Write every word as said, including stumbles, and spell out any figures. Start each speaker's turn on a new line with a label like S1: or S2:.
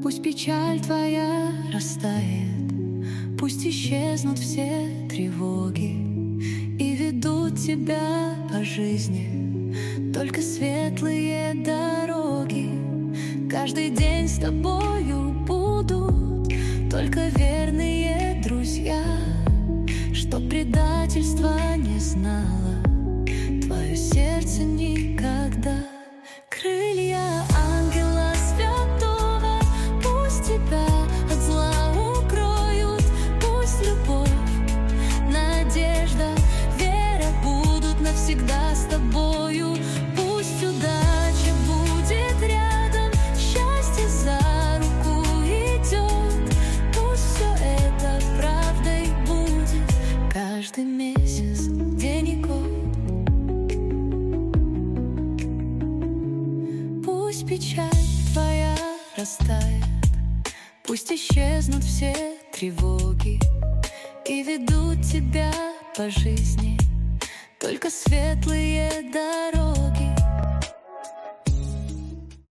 S1: Пусть печаль твоя растает, пусть исчезнут все тревоги, и ведут тебя по жизни только светлые дороги. Каждый день с тобою будут только верные друзья, что предательства не знало твое сердце никогда. Крылья ангела святого пусть тебя от зла укроют, пусть любовь, надежда, вера будут навсегда с тобою. Пусть удача будет рядом, счастье за руку идет, пусть все это правдой будет каждый месяц, день и год. Пусть печаль твоя растает, пусть исчезнут все тревоги, и ведут тебя по жизни только светлые дороги.